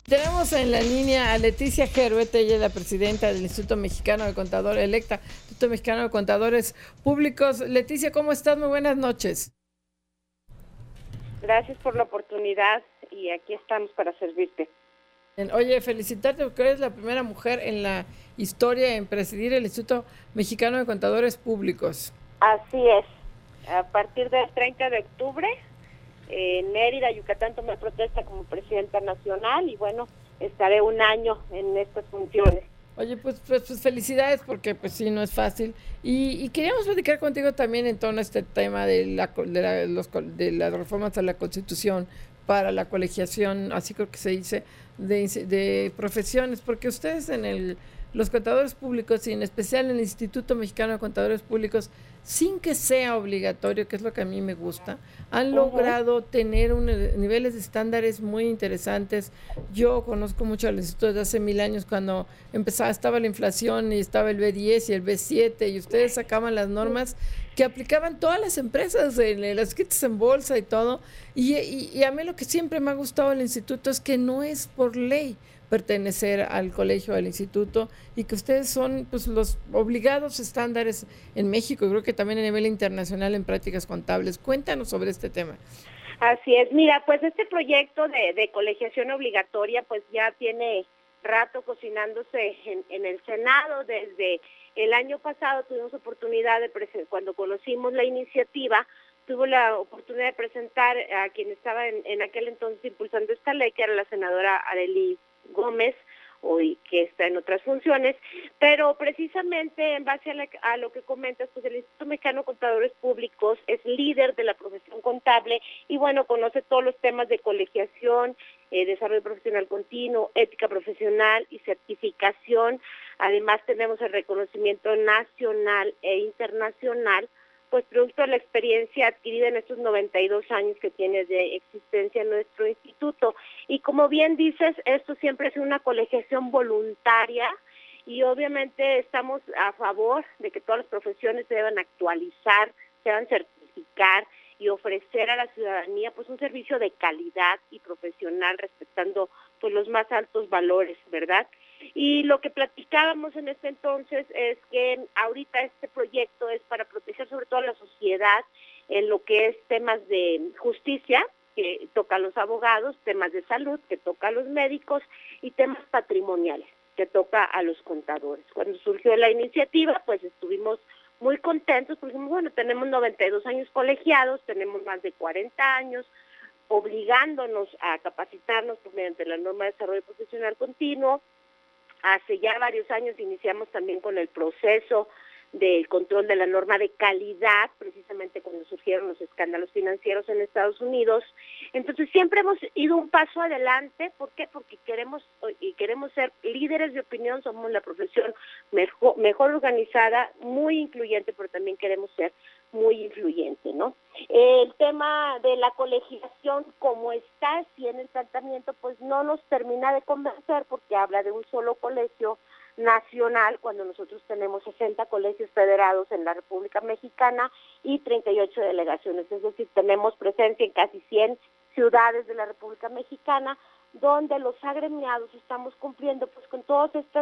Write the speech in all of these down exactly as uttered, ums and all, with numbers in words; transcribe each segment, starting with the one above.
Tenemos en la línea a Leticia Herbert, ella es la presidenta del Instituto Mexicano de Contadores, electa Instituto Mexicano de Contadores Públicos. Leticia, ¿cómo estás? Muy buenas noches. Gracias por la oportunidad y aquí estamos para servirte. Oye, felicitarte porque eres la primera mujer en la historia en presidir el Instituto Mexicano de Contadores Públicos. Así es. A partir del treinta de octubre, en Mérida, Yucatán, tomé protesta como presidenta nacional y bueno, estaré un año en estas funciones. Oye, pues, pues, pues felicidades porque pues sí, no es fácil. Y, y queríamos platicar contigo también en torno a este tema de, la, de, la, los, de las reformas a la Constitución para la colegiación, así creo que se dice, de, de profesiones, porque ustedes en el, los contadores públicos y en especial en el Instituto Mexicano de Contadores Públicos, sin que sea obligatorio, que es lo que a mí me gusta, han uh-huh. logrado tener un, niveles de estándares muy interesantes. Yo conozco mucho al instituto desde hace mil años, cuando empezaba, estaba la inflación y estaba el B diez y el B siete, y ustedes sacaban las normas que aplicaban todas las empresas, en las escritas en bolsa y todo, y, y, y a mí lo que siempre me ha gustado del instituto es que no es por ley pertenecer al colegio, al instituto, y que ustedes son pues los obligados estándares en México, y creo que también a nivel internacional en prácticas contables. Cuéntanos sobre este tema. Así es, mira, pues este proyecto de, de colegiación obligatoria pues ya tiene rato cocinándose en, en el Senado. Desde el año pasado tuvimos oportunidad de presentar, cuando conocimos la iniciativa, tuvo la oportunidad de presentar a quien estaba en, en aquel entonces impulsando esta ley, que era la senadora Arely Gómez, hoy que está en otras funciones, pero precisamente en base a, la, a lo que comentas, pues el Instituto Mexicano de Contadores Públicos es líder de la profesión contable y bueno, conoce todos los temas de colegiación, eh, desarrollo profesional continuo, ética profesional y certificación. Además tenemos el reconocimiento nacional e internacional, pues producto de la experiencia adquirida en estos noventa y dos años que tiene de existencia nuestro instituto. Y como bien dices, esto siempre es una colegiación voluntaria y obviamente estamos a favor de que todas las profesiones se deban actualizar, se deban certificar y ofrecer a la ciudadanía pues un servicio de calidad y profesional respetando pues los más altos valores, ¿verdad? Y lo que platicábamos en este entonces es que ahorita este proyecto es para proteger sobre todo a la sociedad en lo que es temas de justicia, que toca a los abogados, temas de salud, que toca a los médicos, y temas patrimoniales, que toca a los contadores. Cuando surgió la iniciativa, pues estuvimos muy contentos, porque dijimos, bueno, tenemos noventa y dos años colegiados, tenemos más de cuarenta años, obligándonos a capacitarnos mediante la norma de desarrollo profesional continuo. Hace ya varios años iniciamos también con el proceso del control de la norma de calidad, precisamente cuando surgieron los escándalos financieros en Estados Unidos. Entonces siempre hemos ido un paso adelante. ¿Por qué? Porque queremos y queremos ser líderes de opinión, somos la profesión mejor, mejor organizada, muy incluyente, pero también queremos ser muy influyente, ¿no? El tema de la colegiación como está así en el tratamiento, pues no nos termina de convencer porque habla de un solo colegio nacional, cuando nosotros tenemos sesenta colegios federados en la República Mexicana y treinta y ocho delegaciones, es decir, tenemos presencia en casi cien ciudades de la República Mexicana, donde los agremiados estamos cumpliendo pues con todos estos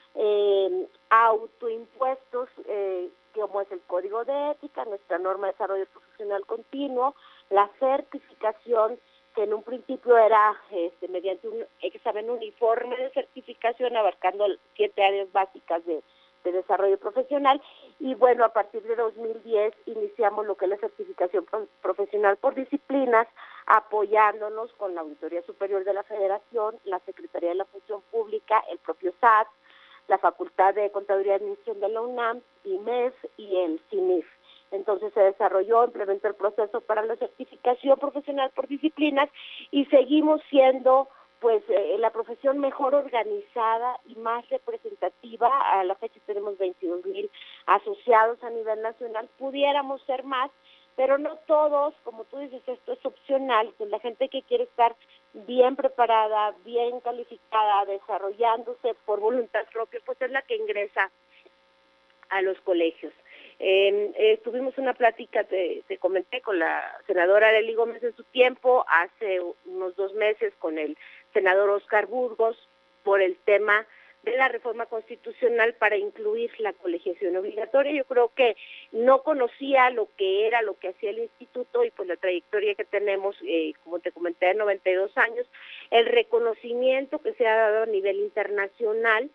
eh, autoimpuestos, eh, como es el Código de Ética, nuestra norma de desarrollo profesional continuo, la certificación, que en un principio era este, mediante un examen uniforme de certificación abarcando siete áreas básicas de, de desarrollo profesional, y bueno, a partir de dos mil diez iniciamos lo que es la certificación pro, profesional por disciplinas, apoyándonos con la Auditoría Superior de la Federación, la Secretaría de la Función Pública, el propio S A T, la Facultad de Contaduría y Administración de la UNAM, I M E F y el C I N I F. Entonces se desarrolló, implementó el proceso para la certificación profesional por disciplinas y seguimos siendo pues eh, la profesión mejor organizada y más representativa. A la fecha tenemos veintidós mil asociados a nivel nacional, pudiéramos ser más, pero no todos, como tú dices, esto es opcional, pues la gente que quiere estar bien preparada, bien calificada, desarrollándose por voluntad propia, pues es la que ingresa a los colegios. Eh, eh, tuvimos una plática, te, te comenté, con la senadora Arely Gómez en su tiempo, hace unos dos meses con el senador Oscar Burgos, por el tema de la reforma constitucional para incluir la colegiación obligatoria. Yo creo que no conocía lo que era, lo que hacía el instituto y pues la trayectoria que tenemos, eh, como te comenté, de noventa y dos años, el reconocimiento que se ha dado a nivel internacional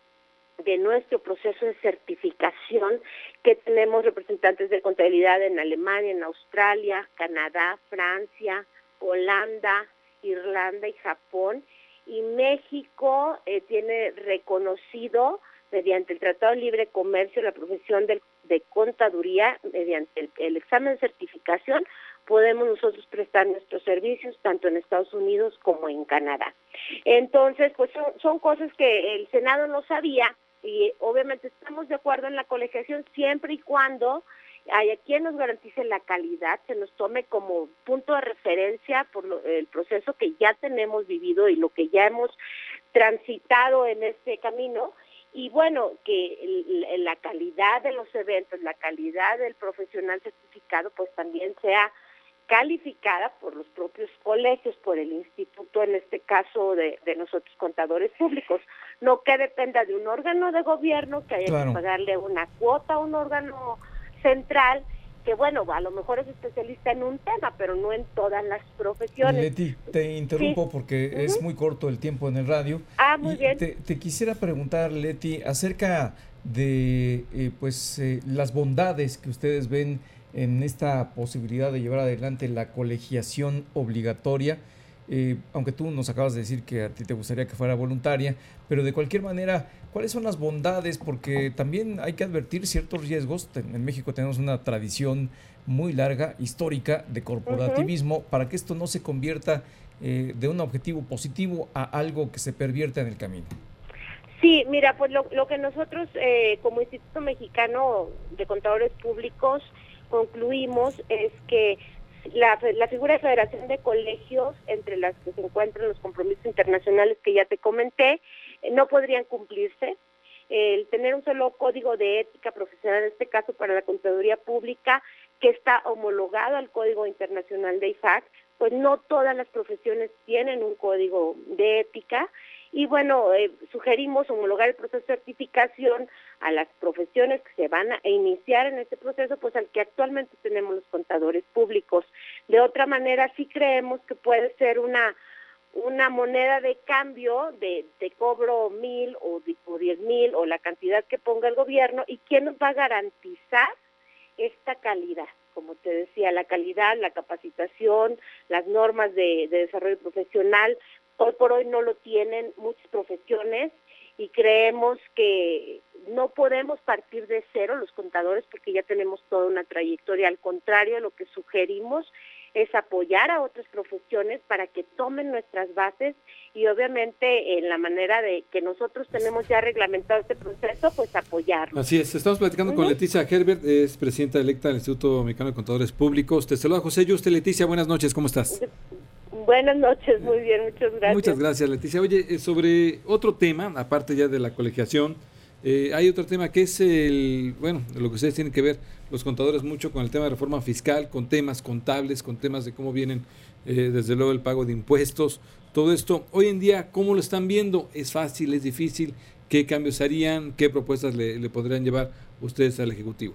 de nuestro proceso de certificación, que tenemos representantes de contabilidad en Alemania, en Australia, Canadá, Francia, Holanda, Irlanda y Japón, y México eh, tiene reconocido mediante el Tratado de Libre Comercio la profesión de, de contaduría, mediante el, el examen de certificación, podemos nosotros prestar nuestros servicios tanto en Estados Unidos como en Canadá. Entonces, pues son, son cosas que el Senado no sabía, y obviamente estamos de acuerdo en la colegiación siempre y cuando haya quien nos garantice la calidad, se nos tome como punto de referencia por lo, el proceso que ya tenemos vivido y lo que ya hemos transitado en este camino, y bueno, que el, la calidad de los eventos, la calidad del profesional certificado, pues también sea calificada por los propios colegios, por el instituto, en este caso de, de nosotros contadores públicos, no que dependa de un órgano de gobierno que haya claro. que pagarle una cuota a un órgano central, que bueno, a lo mejor es especialista en un tema, pero no en todas las profesiones. Leti, te interrumpo sí. porque uh-huh. es muy corto el tiempo en el radio. Ah, muy y bien. Te, te quisiera preguntar, Leti, acerca de eh, pues eh, las bondades que ustedes ven en esta posibilidad de llevar adelante la colegiación obligatoria, eh, aunque tú nos acabas de decir que a ti te gustaría que fuera voluntaria, pero de cualquier manera, ¿cuáles son las bondades? Porque también hay que advertir ciertos riesgos. En México tenemos una tradición muy larga, histórica, de corporativismo, uh-huh. para que esto no se convierta eh, de un objetivo positivo a algo que se pervierta en el camino. Sí, mira, pues lo, lo que nosotros eh, como Instituto Mexicano de Contadores Públicos concluimos es que la, la figura de federación de colegios, entre las que se encuentran los compromisos internacionales que ya te comenté, eh, no podrían cumplirse. El tener un solo código de ética profesional, en este caso para la contaduría pública, que está homologado al Código Internacional de I F A C, pues no todas las profesiones tienen un código de ética. Y bueno, eh, sugerimos homologar el proceso de certificación a las profesiones que se van a iniciar en este proceso, pues al que actualmente tenemos los contadores públicos. De otra manera, sí creemos que puede ser una una moneda de cambio de, de cobro mil o, de, o diez mil o la cantidad que ponga el gobierno, y quién nos va a garantizar esta calidad. Como te decía, la calidad, la capacitación, las normas de, de desarrollo profesional, hoy por hoy no lo tienen muchas profesiones, y creemos que no podemos partir de cero los contadores porque ya tenemos toda una trayectoria. Al contrario, lo que sugerimos es apoyar a otras profesiones para que tomen nuestras bases, y obviamente en la manera de que nosotros tenemos ya reglamentado este proceso, pues apoyarlo. Así es, estamos platicando uh-huh. con Leticia Herbert, es presidenta electa del Instituto Mexicano de Contadores Públicos. Te saluda José Yuste. Leticia, buenas noches, ¿cómo estás? Buenas noches, muy bien, muchas gracias. Muchas gracias, Leticia. Oye, sobre otro tema, aparte ya de la colegiación, eh, hay otro tema que es el, bueno, lo que ustedes tienen que ver, los contadores, mucho con el tema de reforma fiscal, con temas contables, con temas de cómo vienen, eh, desde luego, el pago de impuestos, todo esto. Hoy en día, ¿cómo lo están viendo? ¿Es fácil, es difícil? ¿Qué cambios harían? ¿Qué propuestas le, le podrían llevar ustedes al Ejecutivo?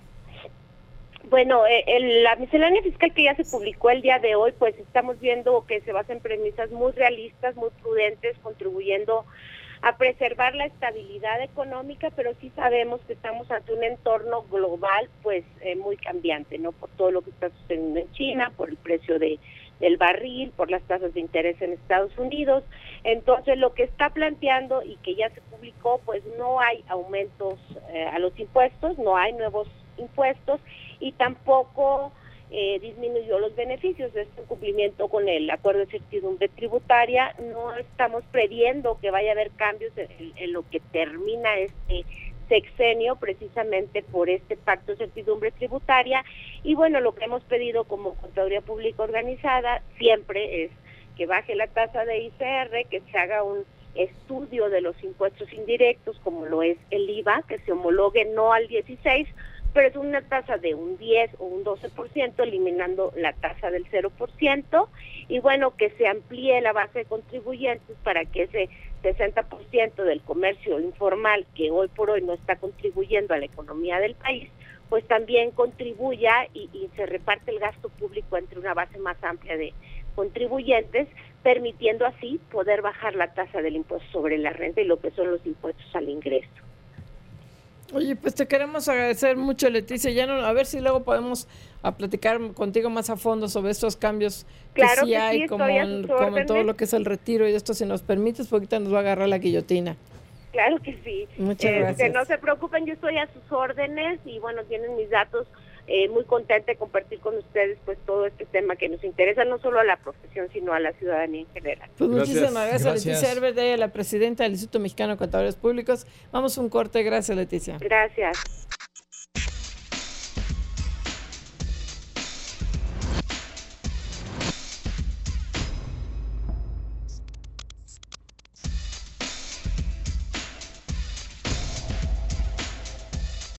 Bueno, eh, el, la miscelánea fiscal que ya se publicó el día de hoy, pues estamos viendo que se basa en premisas muy realistas, muy prudentes, contribuyendo a preservar la estabilidad económica, pero sí sabemos que estamos ante un entorno global pues eh, muy cambiante, ¿no? Por todo lo que está sucediendo en China, por el precio de del barril, por las tasas de interés en Estados Unidos. Entonces, lo que está planteando y que ya se publicó, pues no hay aumentos eh, a los impuestos, no hay nuevos impuestos, y tampoco eh, disminuyó los beneficios de este cumplimiento con el acuerdo de certidumbre tributaria. No estamos previendo que vaya a haber cambios en, en lo que termina este sexenio, precisamente por este pacto de certidumbre tributaria. Y bueno, lo que hemos pedido como Contaduría Pública Organizada siempre es que baje la tasa de I C R, que se haga un estudio de los impuestos indirectos, como lo es el I V A, que se homologue no al dieciséis, pero es una tasa de un diez o un doce por ciento, eliminando la tasa del cero por ciento, y bueno, que se amplíe la base de contribuyentes para que ese sesenta por ciento del comercio informal, que hoy por hoy no está contribuyendo a la economía del país, pues también contribuya y, y se reparte el gasto público entre una base más amplia de contribuyentes, permitiendo así poder bajar la tasa del impuesto sobre la renta y lo que son los impuestos al ingreso. Oye, pues te queremos agradecer mucho, Leticia. Ya no, a ver si luego podemos a platicar contigo más a fondo sobre estos cambios que claro sí que hay, sí, como, en, como en todo lo que es el retiro y esto, si nos permites, porque ahorita nos va a agarrar la guillotina. Claro que sí. Muchas eh, gracias. Que no se preocupen, yo estoy a sus órdenes y bueno, tienen mis datos. Eh, muy contenta de compartir con ustedes pues todo este tema que nos interesa no solo a la profesión, sino a la ciudadanía en general. Pues gracias. Muchísimas gracias, gracias. Leticia Herbert, la presidenta del Instituto Mexicano de Contadores Públicos. Vamos a un corte. Gracias, Leticia. Gracias.